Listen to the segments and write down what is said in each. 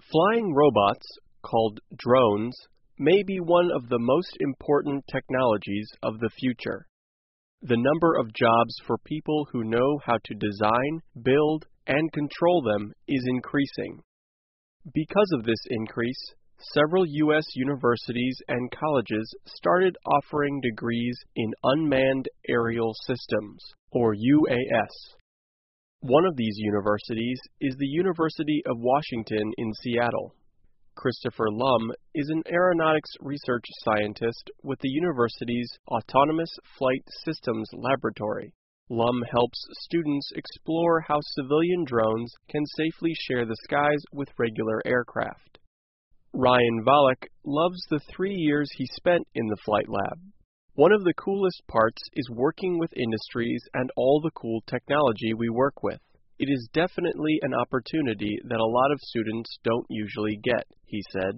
Flying robots, called drones, may be one of the most important technologies of the future. The number of jobs for people who know how to design, build, and control them is increasing. Because of this increase, several U.S. universities and colleges started offering degrees in Unmanned Aerial Systems, or UAS. One of these universities is the University of Washington in Seattle. Christopher Lum is an aeronautics research scientist with the university's Autonomous Flight Systems Laboratory. Lum helps students explore how civilian drones can safely share the skies with regular aircraft. Ryan Volek loves the 3 years he spent in the flight lab. One of the coolest parts is working with industries and all the cool technology we work with. It is definitely an opportunity that a lot of students don't usually get, he said.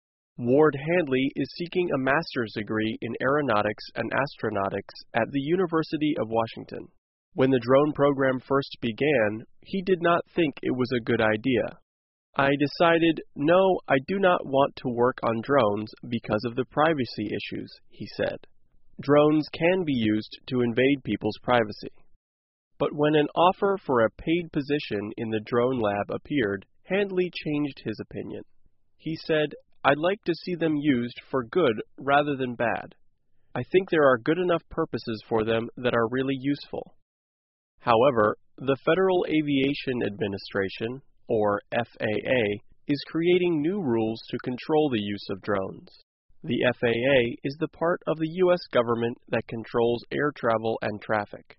Ward Handley is seeking a master's degree in aeronautics and astronautics at the University of Washington. When the drone program first began, he did not think it was a good idea. I decided, no, I do not want to work on drones because of the privacy issues, he said. Drones can be used to invade people's privacy. But when an offer for a paid position in the drone lab appeared, Handley changed his opinion. He said, I'd like to see them used for good rather than bad. I think there are good enough purposes for them that are really useful. However, the Federal Aviation Administration, or FAA, is creating new rules to control the use of drones. The FAA is the part of the U.S. government that controls air travel and traffic.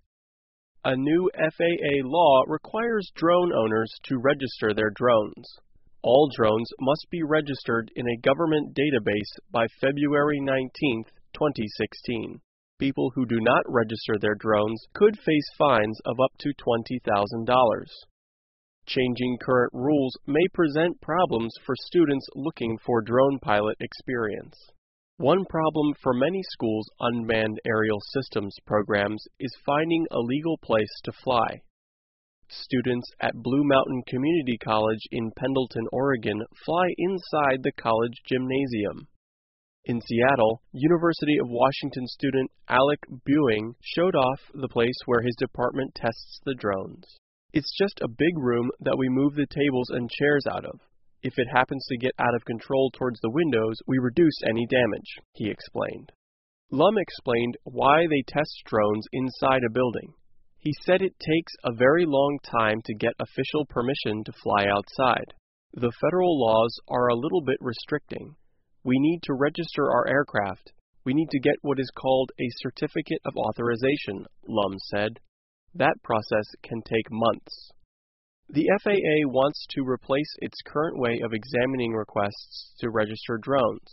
A new FAA law requires drone owners to register their drones. All drones must be registered in a government database by February 19, 2016. People who do not register their drones could face fines of up to $20,000. Changing current rules may present problems for students looking for drone pilot experience. One problem for many schools' unmanned aerial systems programs is finding a legal place to fly. Students at Blue Mountain Community College in Pendleton, Oregon fly inside the college gymnasium. In Seattle, University of Washington student Alec Buing showed off the place where his department tests the drones. It's just a big room that we move the tables and chairs out of. If it happens to get out of control towards the windows, we reduce any damage, he explained. Lum explained why they test drones inside a building. He said it takes a very long time to get official permission to fly outside. The federal laws are a little bit restricting. We need to register our aircraft. We need to get what is called a certificate of authorization, Lum said. That process can take months. The FAA wants to replace its current way of examining requests to register drones.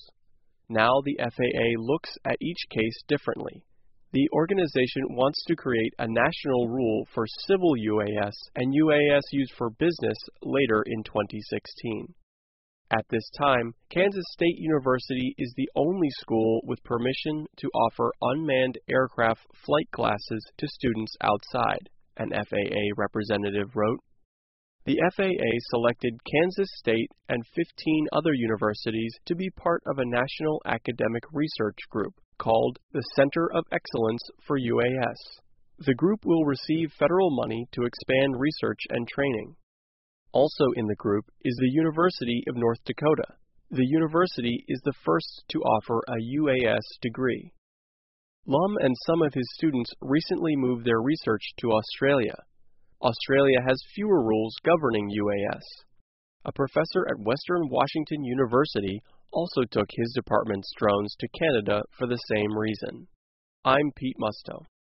Now the FAA looks at each case differently. The organization wants to create a national rule for civil UAS and UAS used for business later in 2016. At this time, Kansas State University is the only school with permission to offer unmanned aircraft flight classes to students outside, an FAA representative wrote. The FAA selected Kansas State and 15 other universities to be part of a national academic research group called the Center of Excellence for UAS. The group will receive federal money to expand research and training. Also in the group is the University of North Dakota. The university is the first to offer a UAS degree. Lum and some of his students recently moved their research to Australia. Australia has fewer rules governing UAS. A professor at Western Washington University also took his department's drones to Canada for the same reason. I'm Pete Musto.